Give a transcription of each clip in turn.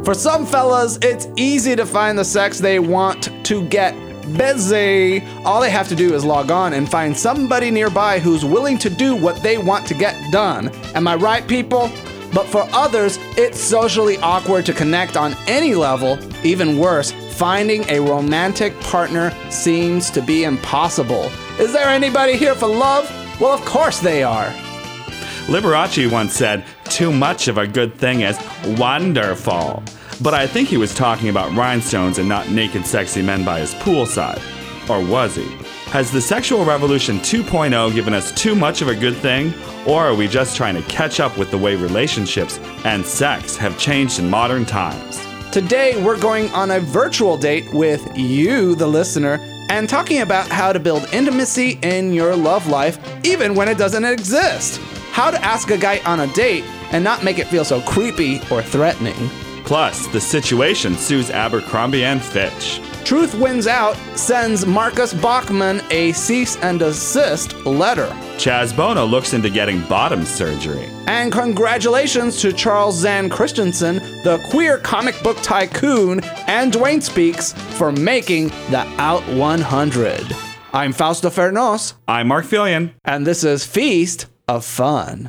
For some fellas, it's easy to find the sex they want to get busy. All they have to do is log on and find somebody nearby who's willing to do what they want to get done. Am I right, people? But for others, it's socially awkward to connect on any level. Even worse, finding a romantic partner seems to be impossible. Is there anybody here for love? Well, of course they are. Liberace once said, "Too much of a good thing is wonderful." But I think he was talking about rhinestones and not naked sexy men by his poolside. Or was he? Has the sexual revolution 2.0 given us too much of a good thing? Or are we just trying to catch up with the way relationships and sex have changed in modern times? Today, we're going on a virtual date with you, the listener, and talking about how to build intimacy in your love life, even when it doesn't exist. How to ask a guy on a date and not make it feel so creepy or threatening. Plus, The Situation sues Abercrombie and Fitch. Truth Wins Out sends Marcus Bachmann a cease and desist letter. Chaz Bono looks into getting bottom surgery. And congratulations to Charles Zan Christensen, the queer comic book tycoon, and Dwayne Speaks for making the Out 100. I'm Fausto Fernos. I'm Mark Fillion. And this is Feast of Fun.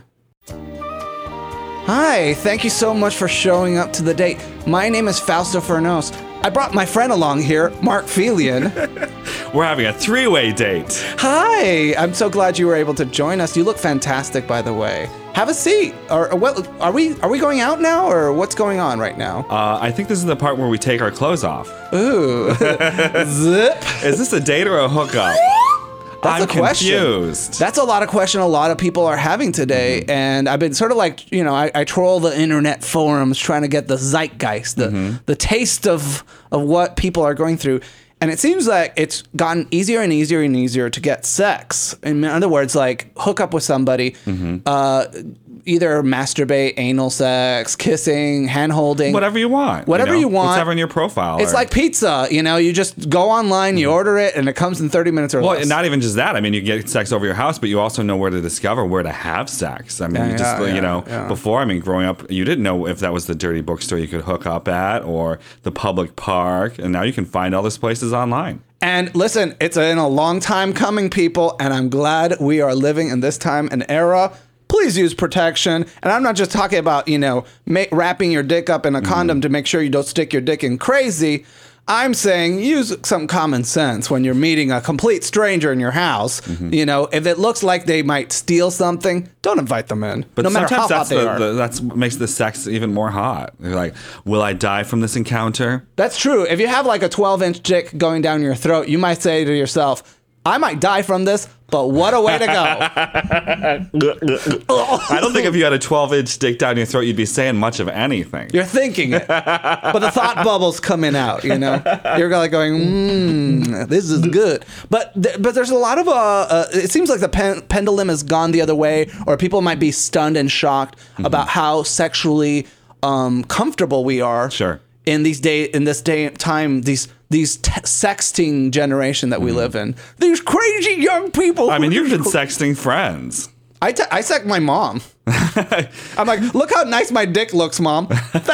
Hi, thank you so much for showing up to the date. My name is Fausto Fernos. I brought my friend along here, Mark Fillion. We're having a three-way date. Hi, I'm so glad you were able to join us. You look fantastic, by the way. Have a seat. Or what? Are we going out now, or what's going on right now? I think this is the part where we take our clothes off. Ooh, zip. Is this a date or a hookup? That's I'm a question. Confused. That's a lot of question a lot of people are having today, and I've been sort of like, I troll the internet forums trying to get the zeitgeist, the taste of what people are going through. And it seems like it's gotten easier and easier and easier to get sex. In other words, like hook up with somebody, either masturbate, anal sex, kissing, hand holding. Whatever you want. Whatever you want. Whatever in your profile. It's like pizza, you just go online, you order it, and it comes in 30 minutes or less. Well, not even just that. I mean, you get sex over your house, but you also know where to discover where to have sex. I mean, before, growing up, you didn't know if that was the dirty bookstore you could hook up at or the public park. And now you can find all these places online. And listen, it's in a long time coming, people, and I'm glad we are living in this time and era. Please use protection. And I'm not just talking about, wrapping your dick up in a condom to make sure you don't stick your dick in crazy. I'm saying use some common sense when you're meeting a complete stranger in your house. If it looks like they might steal something, don't invite them in. But no matter how hot they are. That's what makes the sex even more hot. They're like, will I die from this encounter? That's true. If you have like a 12-inch dick going down your throat, you might say to yourself, I might die from this, but what a way to go. I don't think if you had a 12-inch dick down your throat, you'd be saying much of anything. You're thinking it, but the thought bubbles coming out, You're like going, this is good. But there's a lot of, it seems like the pendulum has gone the other way, or people might be stunned and shocked about how sexually comfortable we are. Sure. In this day and time, these sexting generation that we live in. These crazy young people. I mean, you've been sexting friends. I sex my mom. I'm like, look how nice my dick looks, Mom.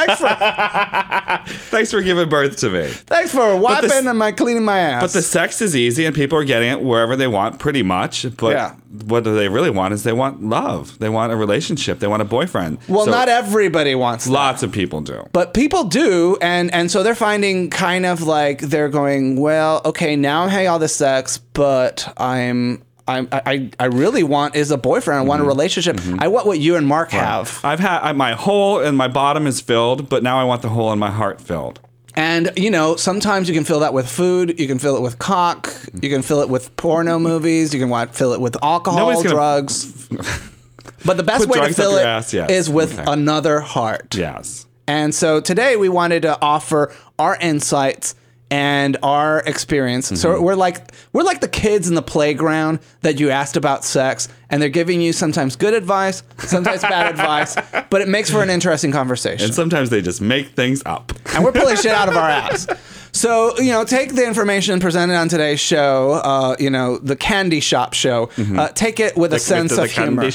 Thanks for giving birth to me. Thanks for wiping and cleaning my ass. But the sex is easy and people are getting it wherever they want pretty much. But what do they really want is they want love. They want a relationship. They want a boyfriend. Well, not everybody wants that. Lots of people do. But people do. And so they're finding kind of like they're going, well, okay, now I'm having all this sex, but I really want is a boyfriend. I want a relationship. I want what you and Mark have. I've had my hole in my bottom is filled, but now I want the hole in my heart filled. And, sometimes you can fill that with food. You can fill it with cock. You can fill it with porno movies. You can fill it with alcohol, drugs. But the best way to fill it is with another heart. Yes. And so today we wanted to offer our insights and our experience. So we're like the kids in the playground that you asked about sex, and they're giving you sometimes good advice, sometimes bad advice, but it makes for an interesting conversation. And sometimes they just make things up. And we're pulling shit out of our ass. So, take the information presented on today's show, the Candy Shop show. Take it with a sense of humor.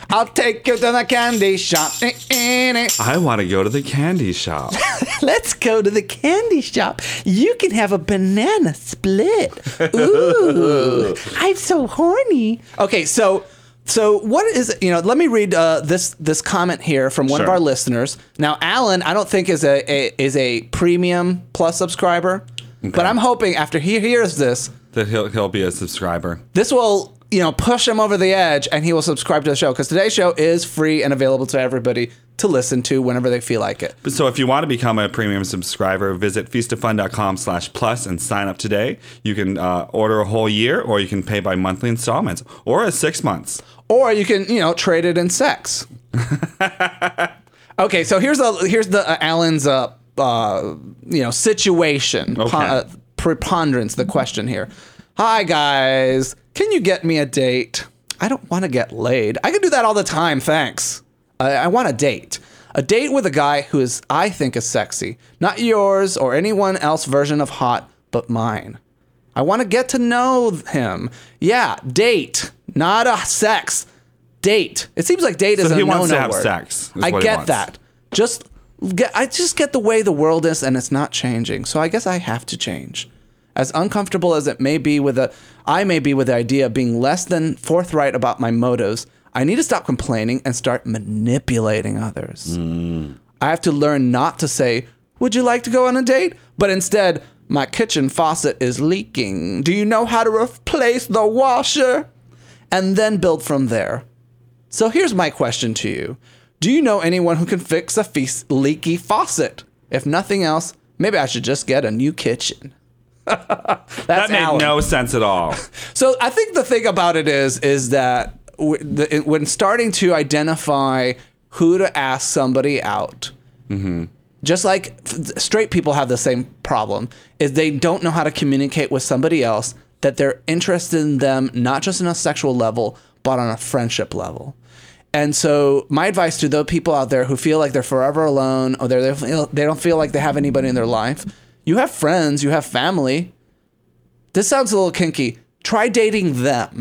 I'll take you to the candy shop. I want to go to the candy shop. Let's go to the candy shop. You can have a banana split. Ooh, I'm so horny. Okay, so what is, let me read this comment here from one of Sure. our listeners. Now, Alan, I don't think is a premium plus subscriber, but I'm hoping after he hears this, That he'll be a subscriber. this will, push him over the edge and he will subscribe to the show, because today's show is free and available to everybody to listen to whenever they feel like it. So if you want to become a premium subscriber, visit feastofun.com/plus and sign up today. You can order a whole year, or you can pay by monthly installments, or a 6 months. Or you can, trade it in sex. Okay, so here's the Alan's situation, Okay. preponderance. The question here. Hi guys, can you get me a date? I don't want to get laid. I can do that all the time, thanks. I want a date. A date with a guy who I think is sexy. Not yours or anyone else version of hot, but mine. I want to get to know him. Yeah, date, not a sex. Date. It seems like date is a he no-no wants to have word. sex, is I what he get wants. that. I just get the way the world is, and it's not changing. So I guess I have to change. As uncomfortable as it may be I may be with the idea of being less than forthright about my motives, I need to stop complaining and start manipulating others. I have to learn not to say, would you like to go on a date? But instead, my kitchen faucet is leaking. Do you know how to replace the washer? And then build from there. So here's my question to you. Do you know anyone who can fix a leaky faucet? If nothing else, maybe I should just get a new kitchen. That made Alan. no sense at all. So I think the thing about it is that when starting to identify who to ask somebody out, just like straight people have the same problem, is they don't know how to communicate with somebody else that they're interested in them, not just on a sexual level, but on a friendship level. And so my advice to those people out there who feel like they're forever alone, or they don't feel like they have anybody in their life, you have friends, you have family. This sounds a little kinky. Try dating them.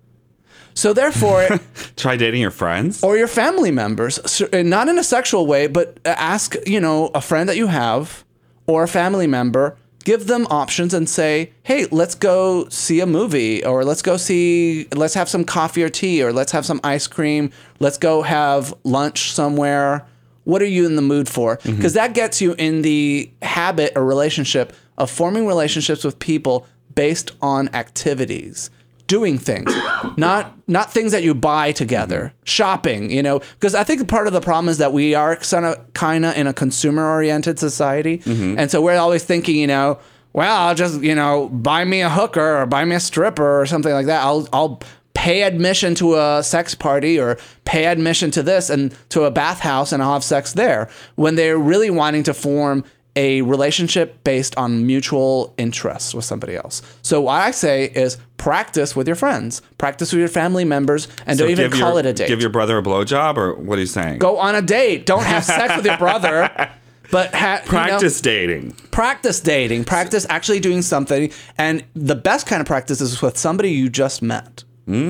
So therefore, Try dating your friends? or your family members, not in a sexual way, but ask, a friend that you have or a family member, give them options and say, hey, let's go see a movie, or let's have some coffee or tea, or let's have some ice cream. Let's go have lunch somewhere. What are you in the mood for? Because that gets you in the habit or relationship of forming relationships with people based on activities. Doing things, not things that you buy together. Shopping, because I think part of the problem is that we are kind of in a consumer-oriented society, and so we're always thinking, well, I'll just buy me a hooker or buy me a stripper or something like that. I'll pay admission to a sex party or pay admission to this and to a bathhouse, and I'll have sex there. When they're really wanting to form a relationship based on mutual interests with somebody else. So what I say is practice with your friends, practice with your family members, and don't even call it a date. Give your brother a blowjob, or what are you saying? Go on a date. Don't have sex with your brother, but Practice dating. Practice dating. Practice actually doing something. And the best kind of practice is with somebody you just met.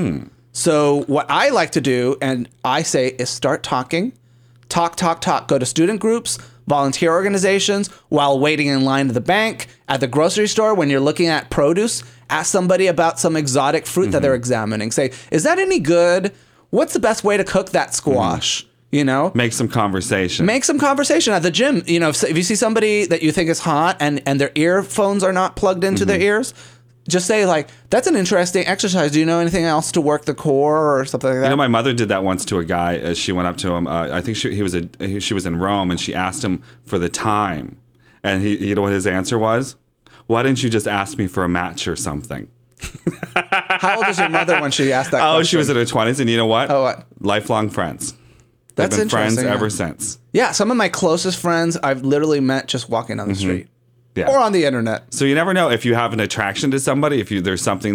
So what I like to do, and I say, is start talking. Talk. Go to student groups, volunteer organizations, while waiting in line at the bank, at the grocery store, when you're looking at produce. Ask somebody about some exotic fruit that they're examining. Say, is that any good? What's the best way to cook that squash? Make some conversation. Make some conversation at the gym. If you see somebody that you think is hot and their earphones are not plugged into their ears, just say, like, that's an interesting exercise. Do you know anything else to work the core or something like that? My mother did that once to a guy. As she went up to him, I think she was in Rome, and she asked him for the time, and he, you know what his answer was? Why didn't you just ask me for a match or something? How old was your mother when she asked that question? Oh, she was in her 20s, and you know what? Oh, what? Lifelong friends. That's They've been friends interesting, ever yeah. since. Yeah, some of my closest friends I've literally met just walking down the street. Yeah. Or on the internet. So you never know if you have an attraction to somebody, if there's something there,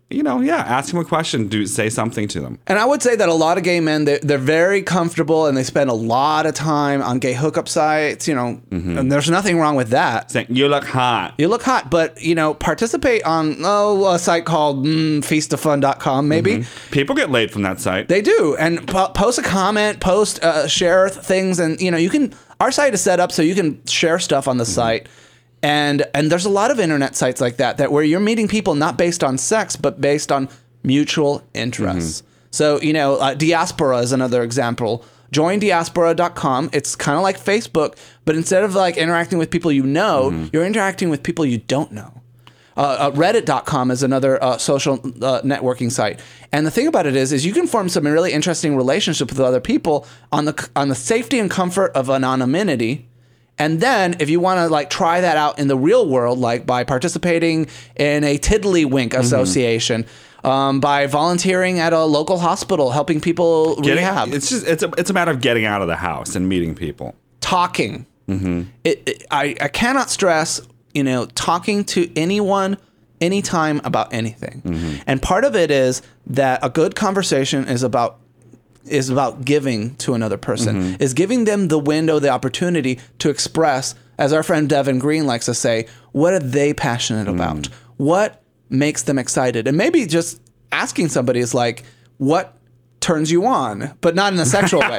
ask them a question, say something to them. And I would say that a lot of gay men, they're very comfortable and they spend a lot of time on gay hookup sites, and there's nothing wrong with that. Saying, you look hot. You look hot, but, participate on a site called feastoffun.com, maybe. People get laid from that site. They do. And post a comment, share things, and, our site is set up so you can share stuff on the site. And there's a lot of internet sites like that where you're meeting people not based on sex, but based on mutual interests. So, Diaspora is another example. Join diaspora.com. It's kind of like Facebook, but instead of like interacting with people you're interacting with people you don't know. Reddit.com is another social networking site. And the thing about it is you can form some really interesting relationships with other people on the safety and comfort of anonymity. And then if you want to like try that out in the real world, like by participating in a Tiddlywink association, by volunteering at a local hospital, helping people rehab. It's a matter of getting out of the house and meeting people. Talking. I cannot stress, talking to anyone, anytime about anything. And part of it is that a good conversation is about giving to another person, is giving them the window, the opportunity to express, as our friend Devin Green likes to say, what are they passionate about? What makes them excited? And maybe just asking somebody is like, what turns you on? But not in a sexual way.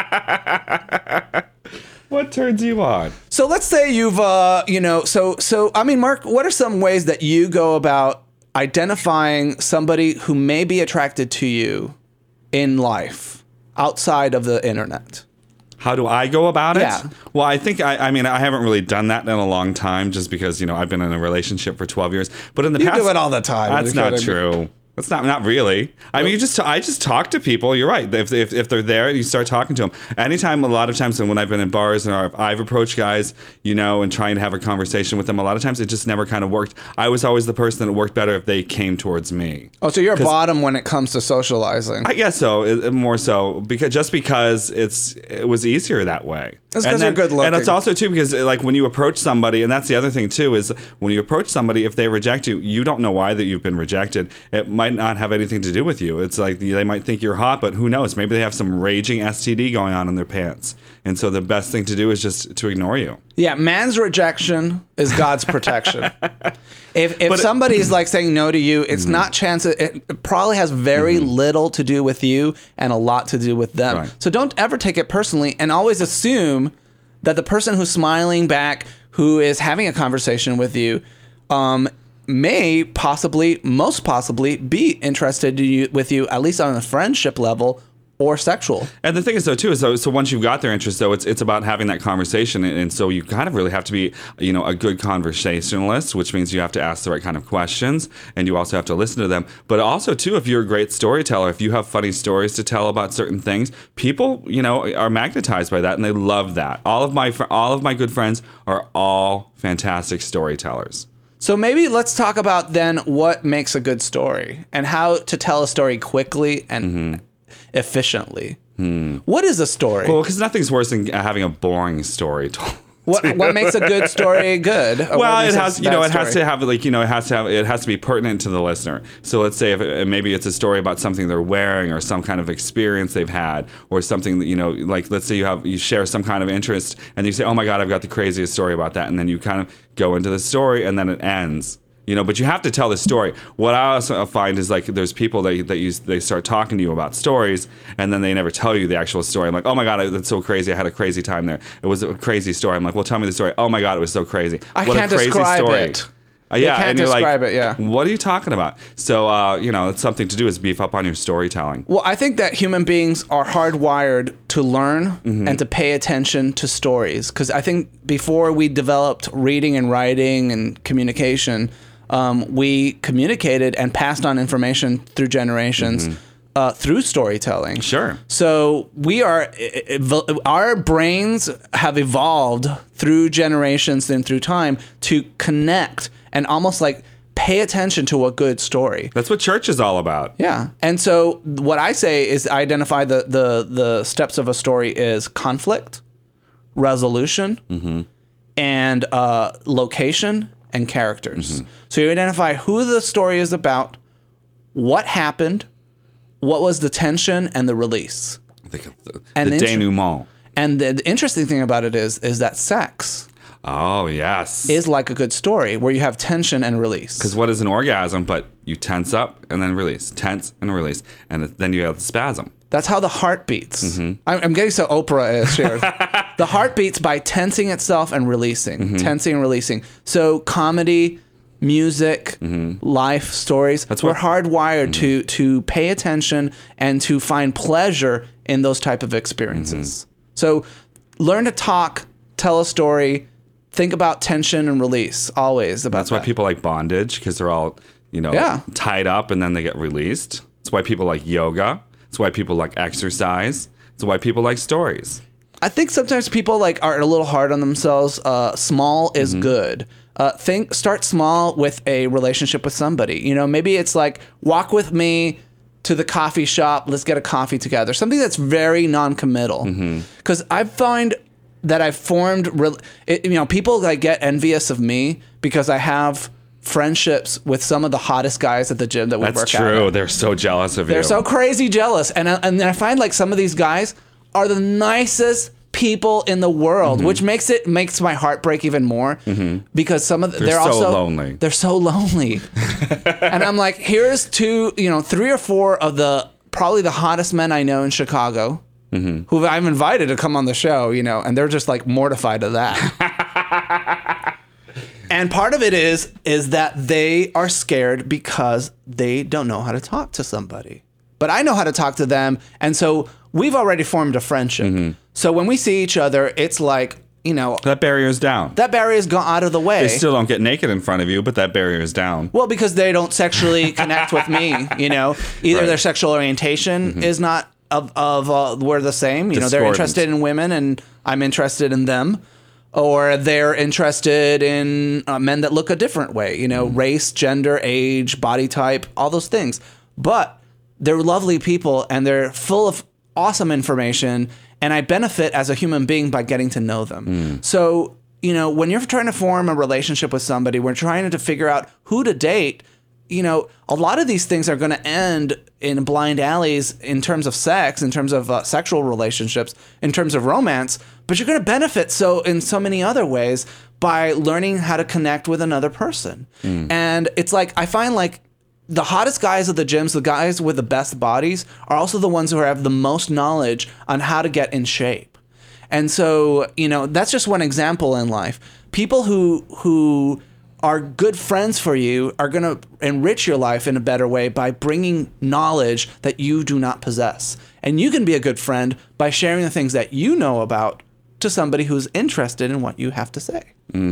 What turns you on? So let's say you've, Mark, what are some ways that you go about identifying somebody who may be attracted to you in life outside of the internet? How do I go about it? Yeah. Well, I think I haven't really done that in a long time, just because I've been in a relationship for 12 years. But in the past, you do it all the time. That's not true. That's not really. I mean, I just talk to people. You're right. If they're there, you start talking to them. A lot of times when I've been in bars and I've approached guys, and trying to have a conversation with them, a lot of times it just never kind of worked. I was always the person that worked better if they came towards me. Oh, so you're bottom when it comes to socializing. I guess so, more so because it was easier that way. That's because you're good looking. And it's also too because like when you approach somebody, and that's the other thing too, is when you approach somebody, if they reject you, you don't know why that you've been rejected. It might not have anything to do with you. It's like they might think you're hot, but who knows? Maybe they have some raging STD going on in their pants. And so the best thing to do is just to ignore you. Yeah, man's rejection is God's protection. If somebody's like saying no to you, it's not chance. It probably has very little to do with you and a lot to do with them. Right. So don't ever take it personally and always assume that the person who's smiling back, who is having a conversation with you, may most possibly be interested with you, at least on a friendship level or sexual. And the thing is, though, too, is so once you've got their interest, though, it's about having that conversation. And so you kind of really have to be, a good conversationalist, which means you have to ask the right kind of questions and you also have to listen to them. But also, too, if you're a great storyteller, if you have funny stories to tell about certain things, people, are magnetized by that and they love that. All of my good friends are all fantastic storytellers. So maybe let's talk about then what makes a good story and how to tell a story quickly and efficiently. What is a story? Well, because nothing's worse than having a boring story told. What makes a good story good? Well, it has to be pertinent to the listener. So let's say if maybe it's a story about something they're wearing or some kind of experience they've had or something that, like let's say you share some kind of interest and you say, oh my God, I've got the craziest story about that. And then you kind of go into the story and then it ends. But you have to tell the story. What I also find is like there's people they start talking to you about stories and then they never tell you the actual story. I'm like, oh my God, that's so crazy. I had a crazy time there. It was a crazy story. I'm like, well, tell me the story. Oh my God, it was so crazy. I can't describe it. Yeah, can't and you're describe like, it, yeah. What are you talking about? So, it's something to do is beef up on your storytelling. Well, I think that human beings are hardwired to learn and to pay attention to stories. Because I think before we developed reading and writing and communication, we communicated and passed on information through generations through storytelling. Sure. So our brains have evolved through generations and through time to connect and almost like pay attention to a good story. That's what church is all about. Yeah. And so what I say is identify the steps of a story is conflict, resolution, and location and characters. So you identify who the story is about, what happened, what was the tension, and the release. The And the denouement. And the interesting thing about it is that sex Oh, yes. is like a good story where you have tension and release. Because what is an orgasm but you tense up and then release, tense and release, and then you have the spasm. That's how the heart beats. I'm getting so Oprah-ish here. The heart beats by tensing itself and releasing, tensing and releasing. So comedy, music, life stories, we're hardwired to pay attention and to find pleasure in those type of experiences. So learn to talk, tell a story, think about tension and release always. That's why people like bondage, because they're all, tied up and then they get released. It's why people like yoga. It's why people like exercise. It's why people like stories. I think sometimes people are a little hard on themselves. Small is good. Start small with a relationship with somebody. Maybe it's like walk with me to the coffee shop. Let's get a coffee together. Something that's very non-committal. Because I find that I've formed, people get envious of me because I have friendships with some of the hottest guys at the gym that we work out. That's true. They're so jealous of you. They're so crazy jealous. And I find some of these guys are the nicest people in the world, which makes my heart break even more because some of they're so also lonely. They're so lonely. And I'm like, here's 3 or 4 of probably the hottest men I know in Chicago who I've invited to come on the show, and they're just mortified of that. And part of it is that they are scared because they don't know how to talk to somebody. But I know how to talk to them, and so we've already formed a friendship. So when we see each other, it's that barrier's down. That barrier's gone out of the way. They still don't get naked in front of you, but that barrier is down. Well, because they don't sexually connect with me, Either their sexual orientation is not we're the same. They're interested in women, and I'm interested in them. Or they're interested in men that look a different way, race, gender, age, body type, all those things. But they're lovely people, and they're full of awesome information, and I benefit as a human being by getting to know them. So, when you're trying to form a relationship with somebody, we're trying to figure out who to date. A lot of these things are going to end in blind alleys in terms of sex, in terms of sexual relationships, in terms of romance, but you're going to benefit in so many other ways by learning how to connect with another person. And it's I find the hottest guys at the gyms, the guys with the best bodies, are also the ones who have the most knowledge on how to get in shape. And so, that's just one example in life. People who are good friends for you are going to enrich your life in a better way by bringing knowledge that you do not possess. And you can be a good friend by sharing the things that you know about to somebody who's interested in what you have to say.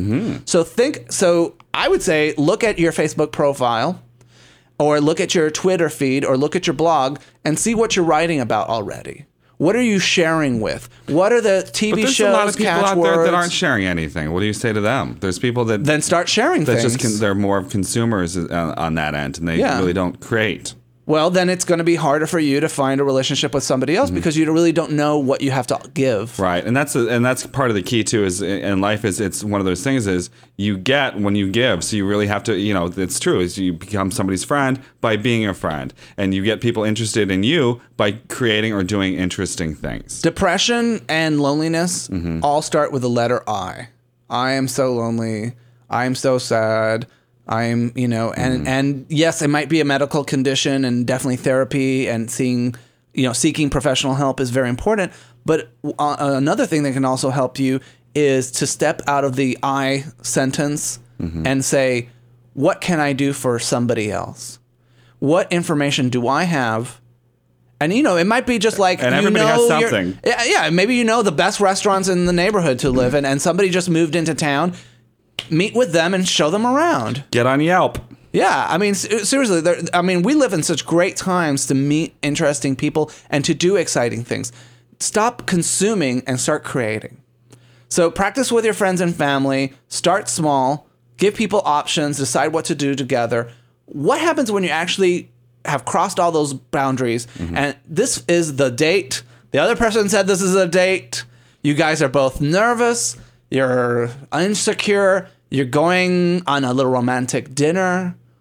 So I would say, look at your Facebook profile, or look at your Twitter feed, or look at your blog and see what you're writing about already. What are you sharing with? What are the TV shows, There's a lot of people out there that aren't catchwords? sharing anything. What do you say to them? There's people that Then start sharing things. they're more of consumers on that end, and they really don't create. Well, then it's going to be harder for you to find a relationship with somebody else because you really don't know what you have to give. Right, and that's part of the key too. Is in life it's one of those things is you get when you give. So you really have to it's true. Is you become somebody's friend by being a friend, and you get people interested in you by creating or doing interesting things. Depression and loneliness all start with the letter I. I am so lonely. I am so sad. I'm, and yes, it might be a medical condition, and definitely therapy and seeking professional help is very important. But another thing that can also help you is to step out of the I sentence and say, what can I do for somebody else? What information do I have? And, it might be just And everybody has something. Yeah, maybe the best restaurants in the neighborhood to live in, and somebody just moved into town. Meet with them and show them around. Get on Yelp. Yeah, I mean, seriously, we live in such great times to meet interesting people and to do exciting things. Stop consuming and start creating. So practice with your friends and family. Start small. Give people options. Decide what to do together. What happens when you actually have crossed all those boundaries and this is the date? The other person said this is a date. You guys are both nervous. You're insecure. You're going on a little romantic dinner.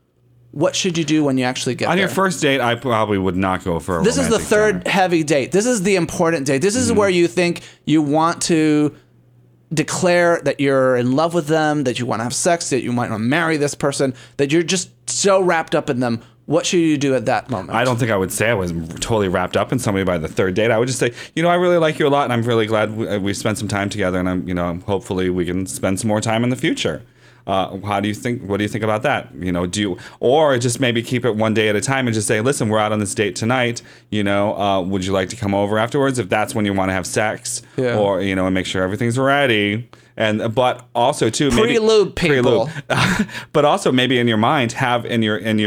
what should you do when you actually get On there? your first date, I probably would not go for a This is the romantic third dinner. heavy date. This is the important date. This is where you think you want to declare that you're in love with them, that you want to have sex, that you might want to marry this person, that you're just so wrapped up in them. What should you do at that moment? I don't think I would say I was totally wrapped up in somebody by the third date. I would just say, I really like you a lot, and I'm really glad we spent some time together, and hopefully we can spend some more time in the future. What do you think about that? Or just maybe keep it one day at a time and just say, listen, we're out on this date tonight. Would you like to come over afterwards if that's when you want to have sex? Yeah. Or, and make sure everything's ready. But also too, maybe Pre-lube people. But also maybe in your mind, have in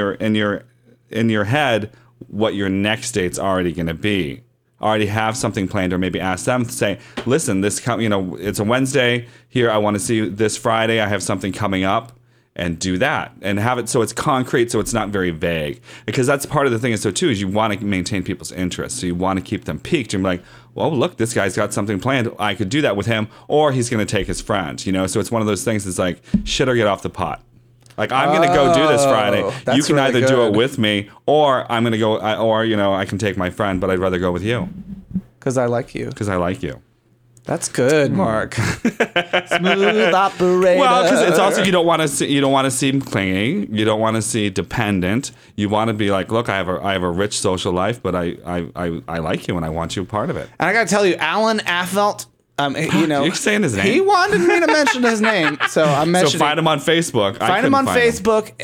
your head what your next date's already going to be. Already have something planned, or maybe ask them to say, listen, it's a Wednesday here. I want to see you this Friday. I have something coming up, and do that and have it so it's concrete, so it's not very vague, because that's part of the thing is you want to maintain people's interest. So you want to keep them piqued and be like, well, look, this guy's got something planned. I could do that with him, or he's going to take his friend, so it's one of those things that's like, shit or get off the pot. Like, I'm going to go do this Friday. That's You can really either do good. it with me, or I'm going to go, I can take my friend, but I'd rather go with you Because I like you. because I like you. That's good, Mark. Smooth operator. Well, because it's also you don't want to seem clingy. You don't want to seem dependent. You want to be like, look, I have a rich social life, but I like you and I want you a part of it. And I got to tell you, Alan Affelt, You're saying his name? He wanted me to mention his name, so I'm mentioning. So find him on Facebook. Find him on Facebook,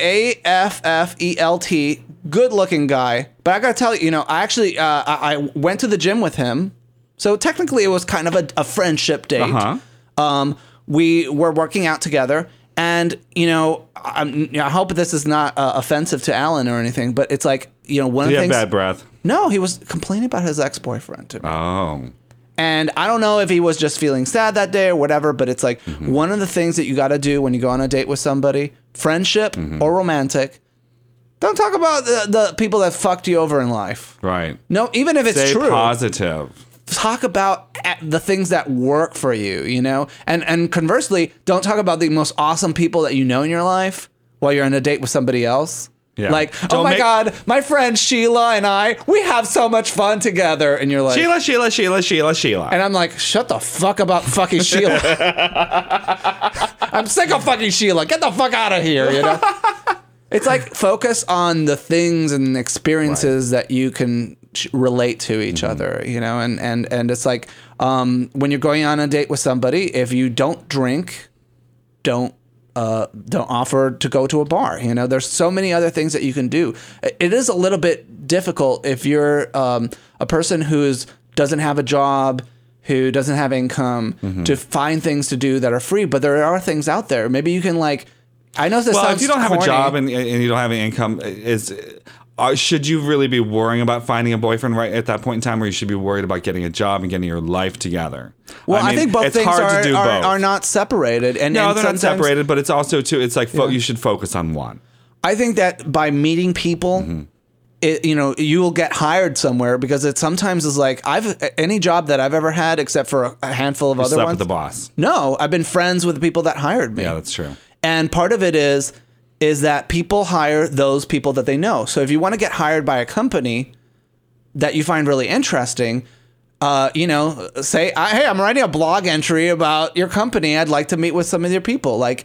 AFFELT. Good looking guy. But I got to tell you, I actually I went to the gym with him. So technically it was kind of a friendship date. Uh-huh. We were working out together. And, I hope this is not offensive to Alan or anything, but it's like, one of the He had things. bad breath. No, he was complaining about his ex-boyfriend to me. Oh. And I don't know if he was just feeling sad that day or whatever, but it's like one of the things that you got to do when you go on a date with somebody, friendship or romantic, don't talk about the people that fucked you over in life. Right. No, even if it's Stay true. positive. Talk about the things that work for you, And conversely, don't talk about the most awesome people that you know in your life while you're on a date with somebody else. Yeah. Like, Don't oh my make- God, my friend Sheila and we have so much fun together. And you're like, Sheila. and I'm like, shut the fuck about fucking Sheila. I'm sick of fucking Sheila. Get the fuck out of here, It's like focus on the things and experiences that you can relate to each other, and it's like when you're going on a date with somebody, if you don't drink, don't offer to go to a bar. There's so many other things that you can do. It is a little bit difficult if you're a person who doesn't have a job, who doesn't have income, to find things to do that are free. But there are things out there. Maybe you can I know this sounds If you don't have corny. a job and you don't have any income, should you really be worrying about finding a boyfriend right at that point in time, or you should be worried about getting a job and getting your life together? Well, I think both it's things hard to do both. are not separated. And No, and they're not sometimes- separated, but it's also too. It's like you should focus on one. I think that by meeting people, you will get hired somewhere, because it sometimes is like any job that I've ever had, except for a handful of other Slept ones. with the boss. No, I've been friends with the people that hired me. Yeah, that's true. And part of it is that people hire those people that they know. So if you want to get hired by a company that you find really interesting, say, hey, I'm writing a blog entry about your company. I'd like to meet with some of your people. Like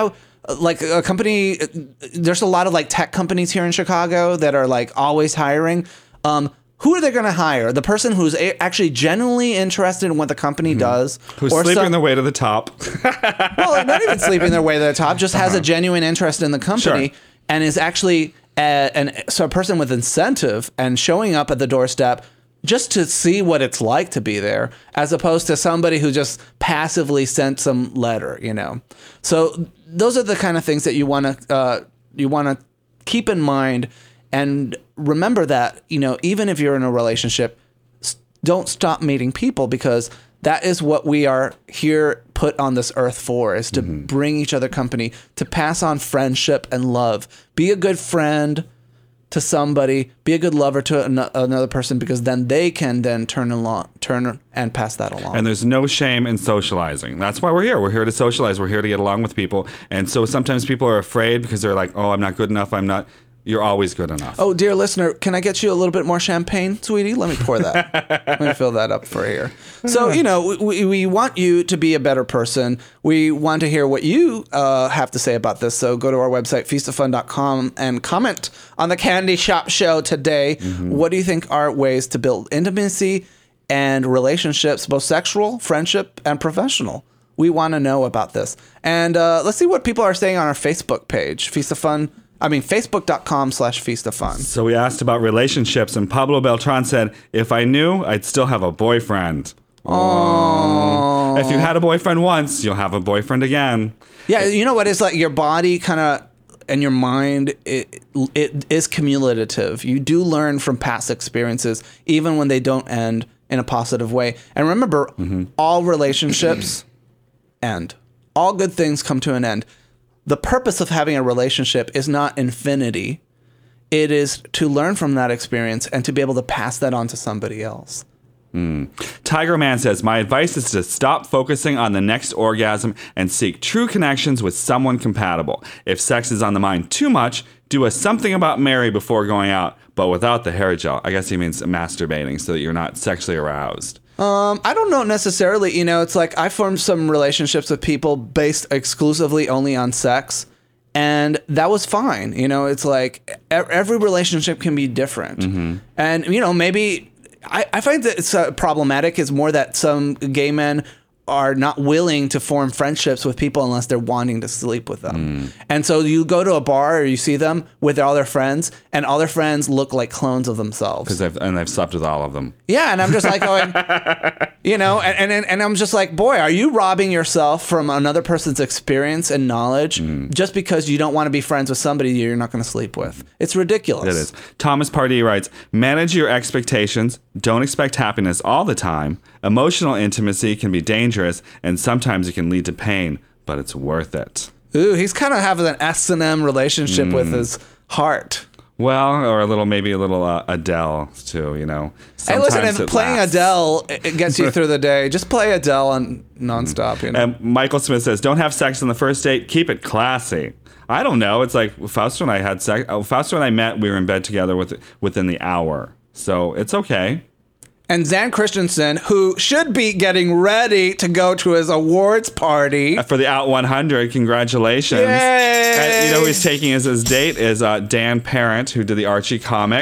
a company, there's a lot of tech companies here in Chicago that are always hiring. Who are they going to hire? The person who's actually genuinely interested in what the company does. Who's or sleeping their way to the top? well, not even sleeping their way to the top, just has a genuine interest in the company, Sure. and is actually so a person with incentive and showing up at the doorstep just to see what it's like to be there, as opposed to somebody who just passively sent some letter, So those are the kind of things that you want to keep in mind. And remember that, even if you're in a relationship, don't stop meeting people, because that is what we are here put on this earth for, is to bring each other company, to pass on friendship and love. Be a good friend to somebody, be a good lover to another person, because then they can then turn and pass that along. And there's no shame in socializing. That's why we're here. We're here to socialize. We're here to get along with people. And so sometimes people are afraid because they're like, oh, I'm not good enough. I'm not... You're always good enough. Oh, dear listener, can I get you a little bit more champagne, sweetie? Let me pour that. Let me fill that up for here. So, we want you to be a better person. We want to hear what you have to say about this. So go to our website, feastoffun.com, and comment on the Candy Shop Show today. What do you think are ways to build intimacy and relationships, both sexual, friendship, and professional? We want to know about this. And let's see what people are saying on our Facebook page, facebook.com/feastoffun. So we asked about relationships, and Pablo Beltran said, if I knew, I'd still have a boyfriend. Oh. If you had a boyfriend once, you'll have a boyfriend again. Yeah, you know what? It's like your body kind of and your mind, it is cumulative. You do learn from past experiences, even when they don't end in a positive way. And remember, all relationships end. All good things come to an end. The purpose of having a relationship is not infinity. It is to learn from that experience and to be able to pass that on to somebody else. Tiger Man says, my advice is to stop focusing on the next orgasm and seek true connections with someone compatible. If sex is on the mind too much, do a something about Mary before going out, but without the hair gel. I guess he means masturbating so that you're not sexually aroused. I don't know necessarily. It's like I formed some relationships with people based exclusively only on sex, and that was fine. It's like every relationship can be different. And, maybe I find that it's problematic is more that some gay men are not willing to form friendships with people unless they're wanting to sleep with them. And so you go to a bar or you see them with all their friends, and all their friends look like clones of themselves. And they've slept with all of them. Yeah, and I'm just like going, and I'm just like, boy, are you robbing yourself from another person's experience and knowledge just because you don't want to be friends with somebody you're not going to sleep with? It's ridiculous. It is. Thomas Pardee writes, manage your expectations. Don't expect happiness all the time. Emotional intimacy can be dangerous, and sometimes it can lead to pain, but it's worth it. Ooh, he's kind of having an S&M relationship with his heart. Well, or maybe a little Adele too, Hey, listen, if playing Adele it gets you through the day, just play Adele on nonstop. And Michael Smith says, don't have sex on the first date. Keep it classy. I don't know. It's like Fausto and I had sex. Fausto and I met. We were in bed together within the hour, so it's okay. And Zan Christensen, who should be getting ready to go to his awards party. For the Out 100, congratulations. Yay! And who he's taking as his date is Dan Parent, who did the Archie comic.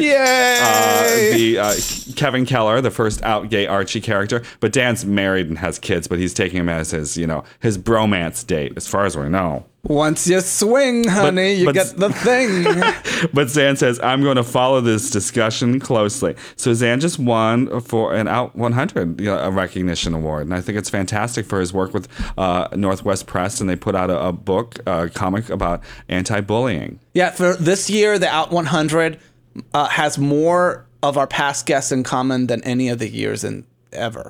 Yay! Kevin Keller, the first out gay Archie character. But Dan's married and has kids, but he's taking him as his bromance date, as far as we know. Once you swing, honey, you get the thing. But Zan says, I'm going to follow this discussion closely. So Zan just won for an Out 100 a recognition award. And I think it's fantastic for his work with Northwest Press. And they put out a book, a comic about anti-bullying. Yeah, for this year, the Out 100 has more of our past guests in common than any of the years ever.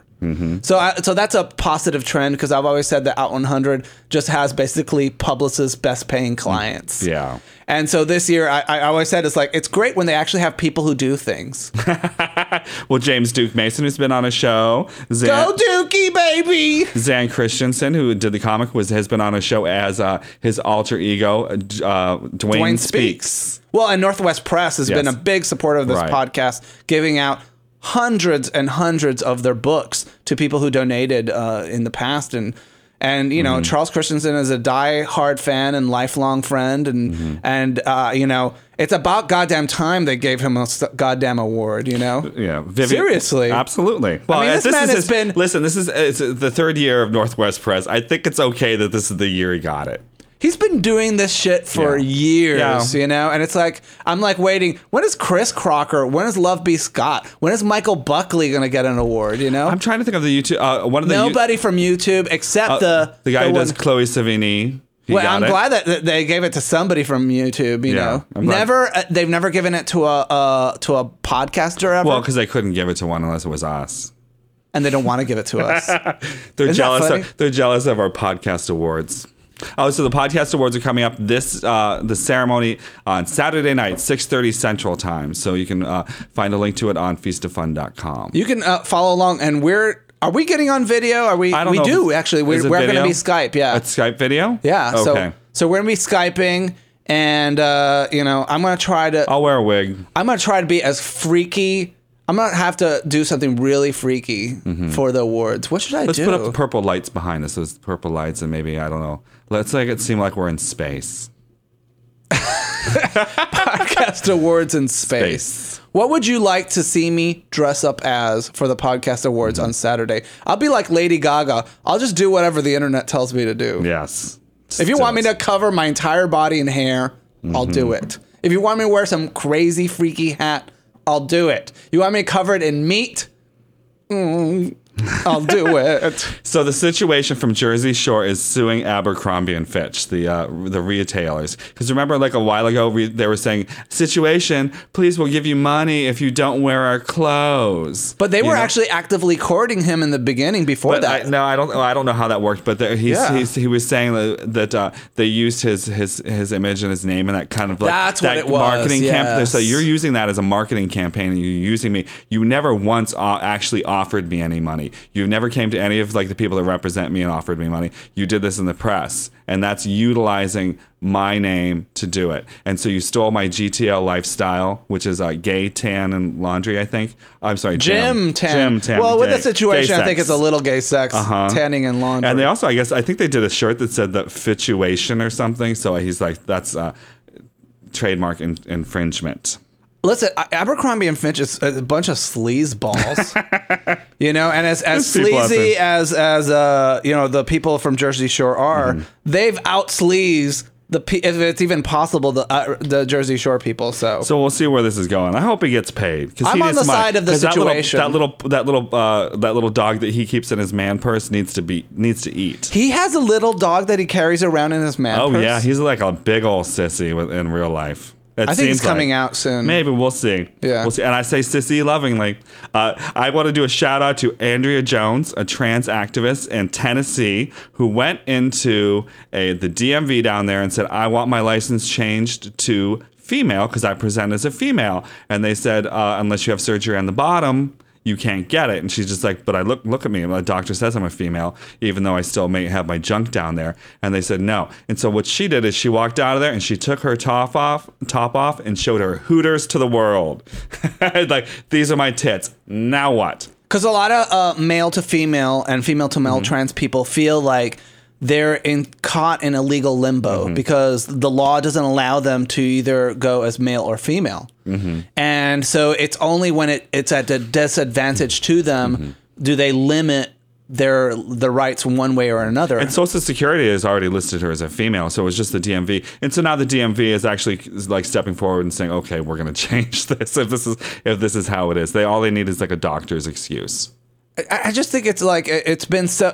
So that's a positive trend, because I've always said that Out 100 just has basically publicists' best paying clients. Yeah. And so this year, I always said it's great when they actually have people who do things. Well, James Duke Mason, who's been on a show. Go Dookie, baby! Zan Christensen, who did the comic, has been on a show as his alter ego, Dwayne Speaks. Well, and Northwest Press has been a big supporter of this podcast, giving out hundreds and hundreds of their books to people who donated in the past, and Charles Christensen is a die-hard fan and lifelong friend, and it's about goddamn time they gave him a goddamn award. Yeah, seriously, absolutely. Well, this man has been. Listen, it's the third year of Northwest Press. I think it's okay that this is the year he got it. He's been doing this shit for years, and it's like, I'm like waiting. When is Chris Crocker? When is Love B. Scott? When is Michael Buckley going to get an award, I'm trying to think of the YouTube, one of the... Nobody from YouTube except the guy who does Chloe Sevigny. I'm glad that they gave it to somebody from YouTube, they've never given it to a podcaster ever. Well, because they couldn't give it to one unless it was us. And they don't want to give it to us. They're jealous of our podcast awards. Oh, so the podcast awards are coming up the ceremony on Saturday night, 6:30 Central Time. So you can find a link to it on feastoffun.com. You can follow along, and are we getting on video? Are we? We do actually. We're going to be Skype. Yeah, it's Skype video. Yeah. Okay. So we're going to be Skyping, And, I'm going to try to... I'll wear a wig. I'm going to try to be as freaky. I'm going to have to do something really freaky for the awards. What should I do? Let's put up the purple lights behind us. Those purple lights, and maybe, I don't know. Let's make it seem like we're in space. Podcast awards in space. What would you like to see me dress up as for the podcast awards on Saturday? I'll be like Lady Gaga. I'll just do whatever the internet tells me to do. Yes. If you want me to cover my entire body in hair, I'll do it. If you want me to wear some crazy freaky hat, I'll do it. You want me to cover it in meat? I'll do it. So the situation from Jersey Shore is suing Abercrombie and Fitch, the retailers. Because remember, like a while ago, they were saying, "Situation, please, we'll give you money if you don't wear our clothes." But they were actually actively courting him in the beginning before that. I don't know how that worked. But he was saying that they used his image and his name and that kind of like that's that what it was. marketing campaign. Yes. So you're using that as a marketing campaign, and you're using me. You never once actually offered me any money. You never came to any of like the people that represent me and offered me money. You did this in the press, and that's utilizing my name to do it. And so you stole my GTL lifestyle, which is gay, tan, and laundry, I think. I'm sorry, Gym tan. tan. Well, with gay, the situation, gay I think it's a little gay sex, tanning and laundry. And they also, I think they did a shirt that said that Fituation or something. So he's like, that's trademark infringement. Listen, Abercrombie and Fitch is a bunch of sleaze balls, and as sleazy as the people from Jersey Shore are, they've out sleazed if it's even possible, the Jersey Shore people. So we'll see where this is going. I hope he gets paid. I'm on the side of the situation. That little dog that he keeps in his man purse needs to eat. He has a little dog that he carries around in his man purse. Oh yeah, he's like a big old sissy in real life. I think he's coming out soon. Maybe we'll see. Yeah, we'll see. And I say sissy lovingly. I want to do a shout out to Andrea Jones, a trans activist in Tennessee, who went into the DMV down there and said, "I want my license changed to female because I present as a female." And they said, "Unless you have surgery on the bottom, you can't get it." And she's just like, "But I look at me. My doctor says I'm a female, even though I still may have my junk down there." And they said no. And so what she did is she walked out of there and she took her top off and showed her Hooters to the world. Like, these are my tits. Now what? Because a lot of male to female and female to male trans people feel like they're caught in a legal limbo because the law doesn't allow them to either go as male or female. And so it's only when it's at a disadvantage to them do they limit their rights one way or another. And Social Security has already listed her as a female, so it was just the DMV. And so now the DMV is actually like stepping forward and saying, "Okay, we're going to change this if this is how it is." All they need is like a doctor's excuse. I just think it's like it's been so,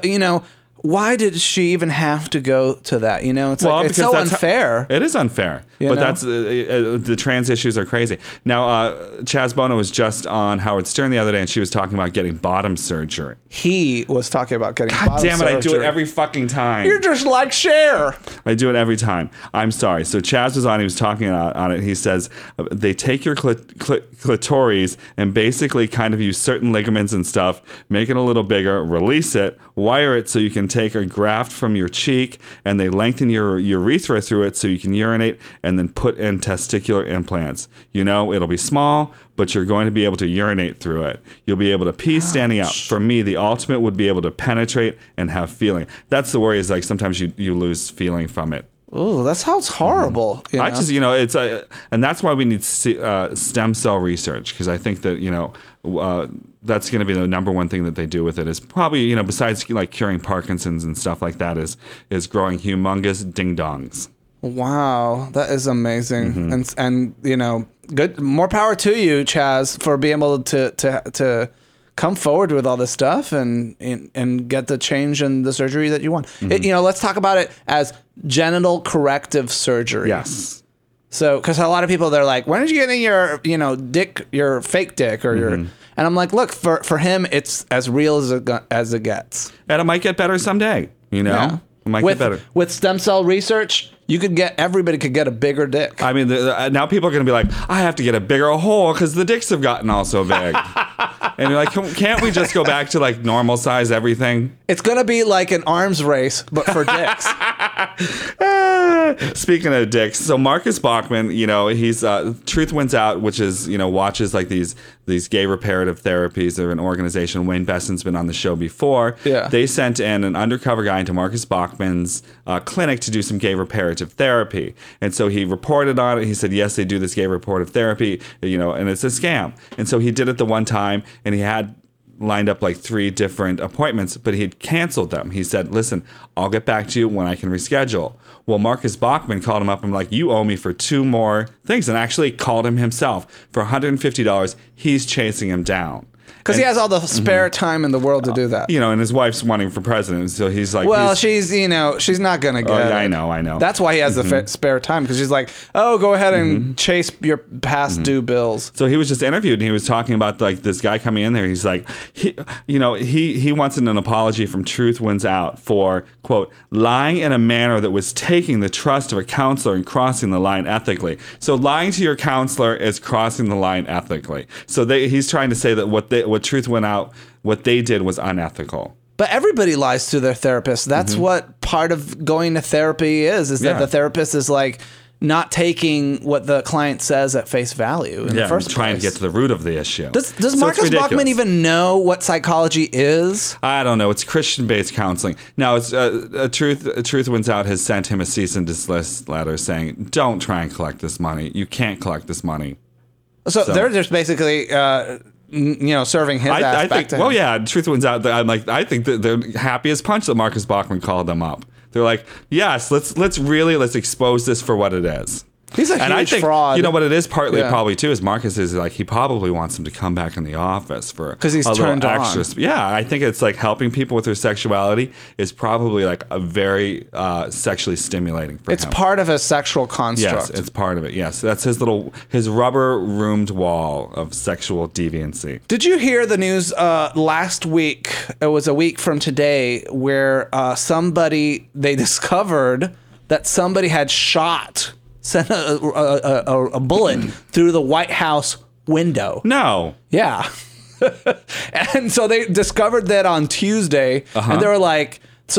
why did she even have to go to that? It's so unfair. It is unfair. But that's the trans issues are crazy. Now, Chaz Bono was just on Howard Stern the other day, and she was talking about getting bottom surgery. He was talking about getting bottom surgery. God damn it, I do it every fucking time. You're just like Cher. I do it every time. I'm sorry. So Chaz was on, he was talking on it. He says, they take your clitoris and basically kind of use certain ligaments and stuff, make it a little bigger, release it, wire it so you can take a graft from your cheek, and they lengthen your urethra through it so you can urinate, and then put in testicular implants. It'll be small, but you're going to be able to urinate through it. You'll be able to pee standing up. For me, the ultimate would be able to penetrate and have feeling. That's the worry, is like sometimes you lose feeling from it. Oh, that sounds horrible. I just, it's and that's why we need stem cell research, because I think that, that's going to be the number one thing that they do with it, is probably, besides like curing Parkinson's and stuff like that, is growing humongous ding-dongs. Wow, that is amazing. And good, more power to you, Chaz, for being able to come forward with all this stuff and get the change in the surgery that you want. Let's talk about it as genital corrective surgery. Yes. So, because a lot of people, they're like, when did you get in your, dick, your fake dick, or your, and I'm like, look, for him, it's as real as it gets. And it might get better someday, Yeah. It might get better. With stem cell research, everybody could get a bigger dick. I mean, now people are going to be like, I have to get a bigger hole because the dicks have gotten all so big. And you're like, can't we just go back to like normal size everything? It's going to be like an arms race, but for dicks. Speaking of dicks, so Marcus Bachman, he's Truth Wins Out, which is watches like these gay reparative therapies. They're an organization. Wayne Besson's been on the show before. Yeah. They sent in an undercover guy into Marcus Bachman's clinic to do some gay reparative therapy, and so he reported on it. He said, yes, they do this gay reparative therapy, and it's a scam. And so he did it the one time, and he had lined up like 3 different appointments, but he'd canceled them. He said, listen, I'll get back to you when I can reschedule. Well, Marcus Bachman called him up and like, you owe me for 2 more things, and actually called him himself for $150. He's chasing him down. Because he has all the spare time in the world to do that. And his wife's running for president, so he's like... Well, she's not going to get it. I know. That's why he has the spare time, because she's like, oh, go ahead and chase your past due bills. So he was just interviewed, and he was talking about like this guy coming in there. He's like, he wants an apology from Truth Wins Out for, quote, lying in a manner that was taking the trust of a counselor and crossing the line ethically. So lying to your counselor is crossing the line ethically. So he's trying to say that what Truth Went Out, what they did was unethical. But everybody lies to their therapist. That's what part of going to therapy is that the therapist is like not taking what the client says at face value in the first place. Trying to get to the root of the issue. Does Marcus Bachman even know what psychology is? I don't know. It's Christian-based counseling. Now, it's Truth Wins Out has sent him a cease and desist letter saying, don't try and collect this money. You can't collect this money. So they're just basically... serving his ass back to him. Well, yeah, Truth Wins Out. I think that they're happy as punch that Marcus Bachman called them up. They're like, yes, let's expose this for what it is. He's a huge fraud. You know what it is partly probably too is Marcus is like he probably wants him to come back in the office for because he's turned on. Yeah, I think it's like helping people with their sexuality is probably like a very sexually stimulating for him. It's part of a sexual construct. Yes, it's part of it. Yes, that's his rubber roomed wall of sexual deviancy. Did you hear the news last week? It was a week from today where they discovered that somebody had sent a bullet through the White House window. No. Yeah. And so they discovered that on Tuesday, and they were like,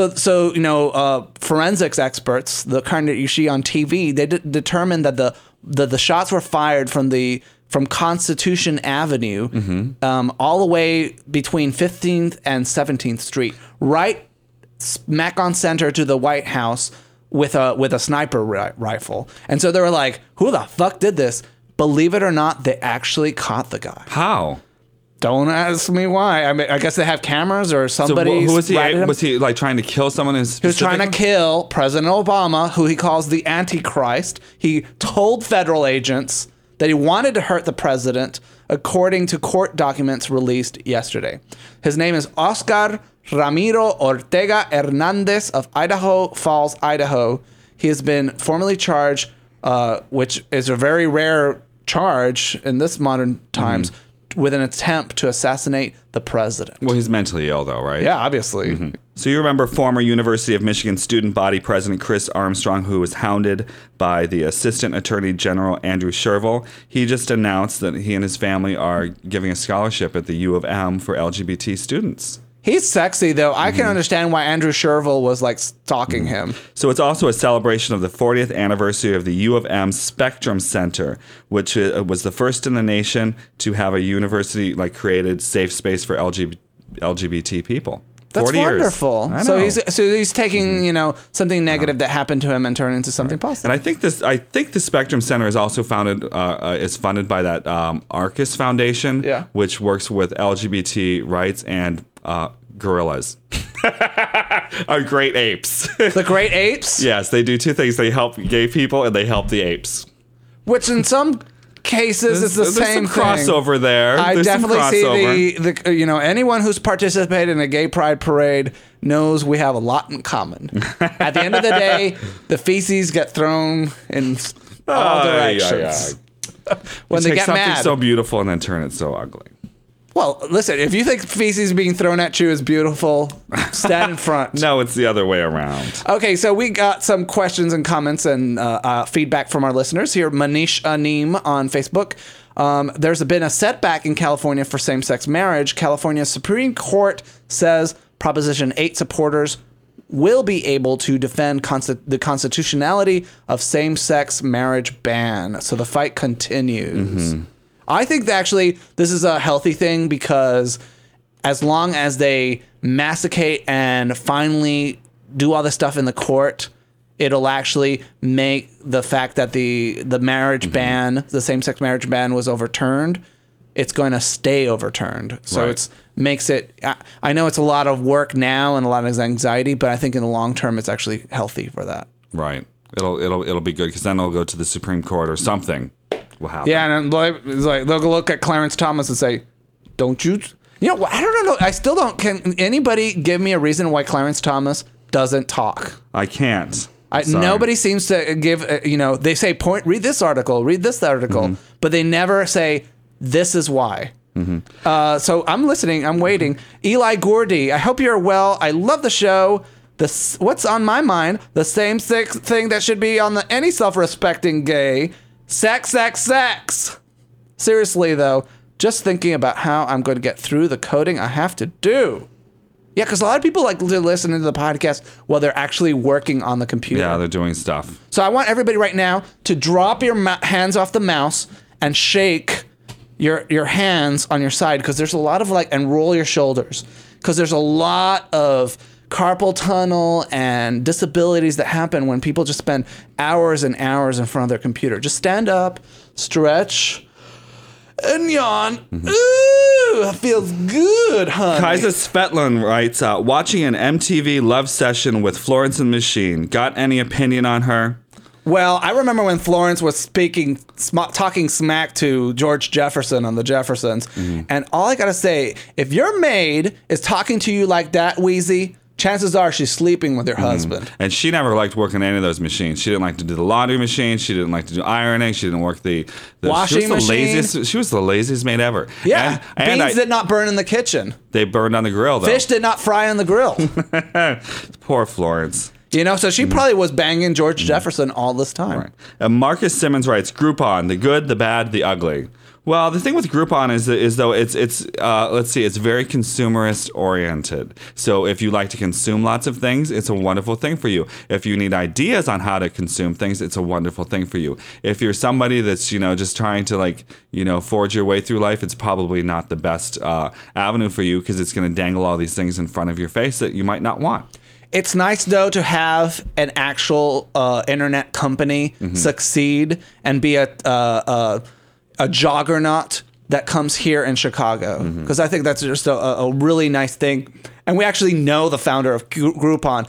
forensics experts, the kind that you see on TV, they determined that the shots were fired from Constitution Avenue, all the way between 15th and 17th Street, right smack on center to the White House, with a sniper rifle. And so they were like, who the fuck did this? Believe it or not, they actually caught the guy. How? Don't ask me why. I mean, I guess they have cameras or somebody. So who was he? Was he like trying to kill someone? He was trying to kill President Obama, who he calls the Antichrist. He told federal agents that he wanted to hurt the president, according to court documents released yesterday. His name is Oscar Ramiro Ortega Hernandez of Idaho Falls, Idaho. He has been formally charged, which is a very rare charge in this modern times, with an attempt to assassinate the president. Well, he's mentally ill, though, right? Yeah, obviously. So you remember former University of Michigan student body president Chris Armstrong, who was hounded by the Assistant Attorney General Andrew Shervill. He just announced that he and his family are giving a scholarship at the U of M for LGBT students. He's sexy, though. I can understand why Andrew Shervill was like stalking him. So it's also a celebration of the 40th anniversary of the U of M Spectrum Center, which was the first in the nation to have a university like created safe space for LGBT people. That's 40 wonderful. Years. I know. So he's taking something negative that happened to him and turning it into something positive. And I think the Spectrum Center is also funded by that Arcus Foundation, which works with LGBT rights and gorillas. Are great apes. The great apes? Yes, they do 2 things. They help gay people and they help the apes. Which in some cases is the same thing. There's some crossover there. I definitely see the anyone who's participated in a gay pride parade knows we have a lot in common. At the end of the day, the feces get thrown in all directions. When they get mad. Something so beautiful and then turn it so ugly. Well, listen, if you think feces being thrown at you is beautiful, stand in front. No, it's the other way around. Okay, so we got some questions and comments and feedback from our listeners here. Manish Anim on Facebook. There's been a setback in California for same-sex marriage. California Supreme Court says Proposition 8 supporters will be able to defend the constitutionality of same-sex marriage ban. So the fight continues. I think that actually this is a healthy thing because as long as they masticate and finally do all this stuff in the court, it'll actually make the fact that the marriage ban, the same-sex marriage ban was overturned, it's going to stay overturned. So it's makes it, I know it's a lot of work now and a lot of anxiety, but I think in the long term it's actually healthy for that. Right. It'll be good because then it'll go to the Supreme Court or something will happen. Yeah, and it's like they'll look at Clarence Thomas and say, "Don't you?" You know, I don't know. I still don't. Can anybody give me a reason why Clarence Thomas doesn't talk? I can't. Nobody seems to give. They say read this article, but they never say this is why. So I'm listening. I'm waiting. Eli Gordy, I hope you're well. I love the show. What's on my mind? The same thing that should be on any self-respecting gay. Sex. Seriously, though, just thinking about how I'm going to get through the coding I have to do. Yeah, because a lot of people like to listen to the podcast while they're actually working on the computer. Yeah, they're doing stuff. So I want everybody right now to drop your hands off the mouse and shake your hands on your side because there's a lot of and roll your shoulders because there's a lot of carpal tunnel and disabilities that happen when people just spend hours and hours in front of their computer. Just stand up, stretch, and yawn. Ooh, it feels good, honey. Kaiser Svetlin writes, watching an MTV Love Session with Florence and the Machine. Got any opinion on her? Well, I remember when Florence was talking smack to George Jefferson on the Jeffersons. And all I got to say, if your maid is talking to you like that, Wheezy, chances are she's sleeping with your husband. And she never liked working any of those machines. She didn't like to do the laundry machine. She didn't like to do ironing. She didn't work the washing machine. She was the laziest maid ever. Yeah. Beans did not burn in the kitchen. They burned on the grill, though. Fish did not fry on the grill. Poor Florence. So she probably was banging George Jefferson all this time. Right. Marcus Simmons writes, Groupon, the good, the bad, the ugly. Well, the thing with Groupon is though it's it's very consumerist oriented. So if you like to consume lots of things, it's a wonderful thing for you. If you need ideas on how to consume things, it's a wonderful thing for you. If you're somebody that's just trying to forge your way through life, it's probably not the best avenue for you because it's going to dangle all these things in front of your face that you might not want. It's nice, though, to have an actual internet company succeed and be a juggernaut that comes here in Chicago. Because I think that's just a really nice thing. And we actually know the founder of Groupon.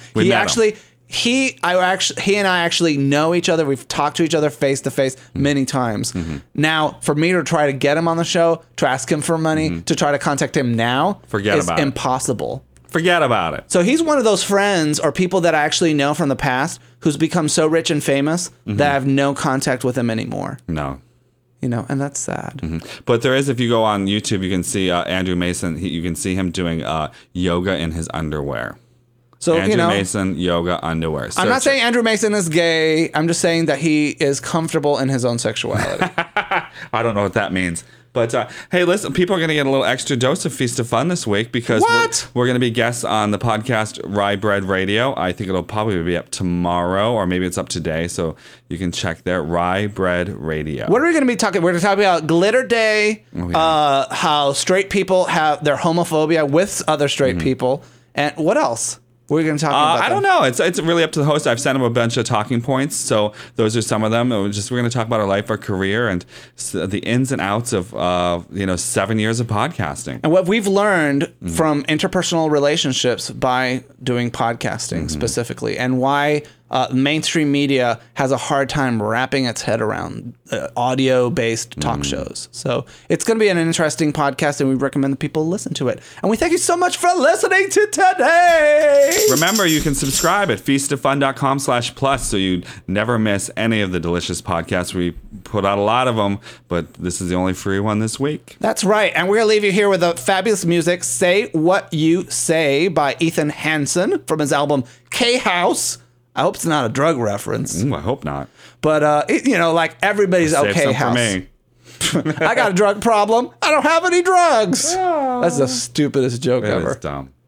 He and I actually know each other. We've talked to each other face to face many times. Now, for me to try to get him on the show, to ask him for money, to try to contact him now is impossible. Forget about it. So he's one of those friends or people that I actually know from the past who's become so rich and famous that I have no contact with him anymore. No. And that's sad. But there is, if you go on YouTube, you can see Andrew Mason. You can see him doing yoga in his underwear. So, Andrew Mason, yoga, underwear. I'm not saying Andrew Mason is gay. I'm just saying that he is comfortable in his own sexuality. I don't know what that means. But hey, listen, people are going to get a little extra dose of Feast of Fun this week because we're going to be guests on the podcast Rye Bread Radio. I think it'll probably be up tomorrow or maybe it's up today. So you can check there, Rye Bread Radio. What are we going to be talking? We're going to talk about Glitter Day, how straight people have their homophobia with other straight people. And what else? We're going to talk about I don't know. It's really up to the host. I've sent him a bunch of talking points, so those are some of them. We're going to talk about our life, our career, and the ins and outs of 7 years of podcasting. And what we've learned from interpersonal relationships by doing podcasting specifically, and why mainstream media has a hard time wrapping its head around audio-based talk shows. So it's going to be an interesting podcast, and we recommend that people listen to it. And we thank you so much for listening to today. Remember, you can subscribe at feastoffun.com/plus so you never miss any of the delicious podcasts. We put out a lot of them, but this is the only free one this week. That's right. And we're going to leave you here with the fabulous music, Say What You Say by Ethan Hansen from his album K-House. I hope it's not a drug reference. I hope not. But, like everybody's okay house. For me. I got a drug problem. I don't have any drugs. That's the stupidest joke ever. It's dumb.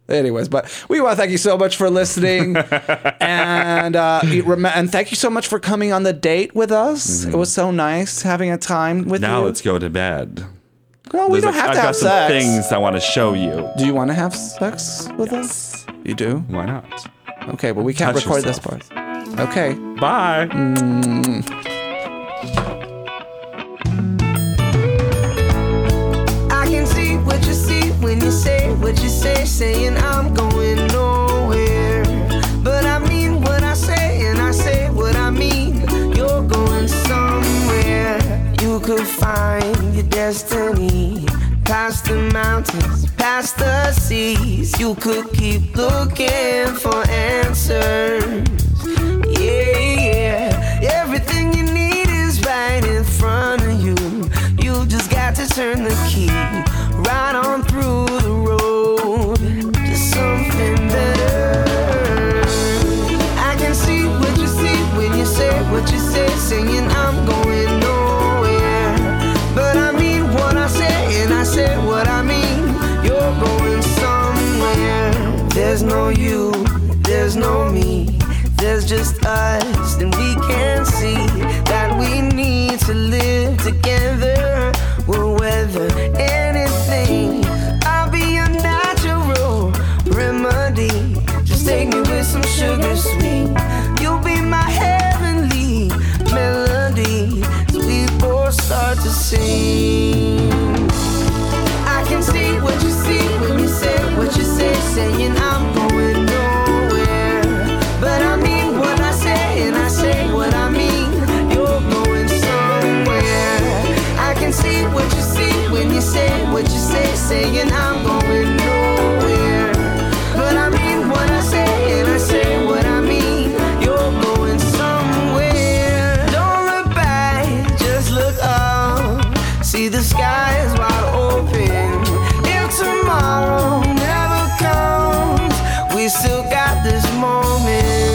Anyways, but we want to thank you so much for listening, and thank you so much for coming on the date with us. It was so nice having a time with you. Now let's go to bed. No, we don't have to have I've got some sex. things I want to show you. Do you want to have sex with us? You do? Why not? Okay, but we can't Touch record yourself. this part. Okay. Bye. I can see what you see when you say what you say, saying I'm going nowhere. But I mean what I say, and I say what I mean. You're going somewhere. You could find your destiny past the mountains, past the seas. You could keep looking for answers. Yeah. Everything you need is right in front of you. You just got to turn the key right on through the road to something better. I can see what you see when you say what you say, singing I'm going nowhere. But I mean what I say, and I say what I mean. You're going somewhere. There's no you, there's no me. There's just us, and we can see that we need to live together. We'll weather anything. I'll be a natural remedy. Just take me with some sugar sweet. You'll be my heavenly melody as we both start to sing. I can see what you see when you say what you say, saying I'm going nowhere. But I mean what I say, and I say what I mean. You're going somewhere. I can see what you see when you say what you say, saying I'm going nowhere. But I mean what I say, and I say what I mean. You're going somewhere. Don't look back, just look up. See the sky is wide open. If tomorrow never comes, we still got this moment.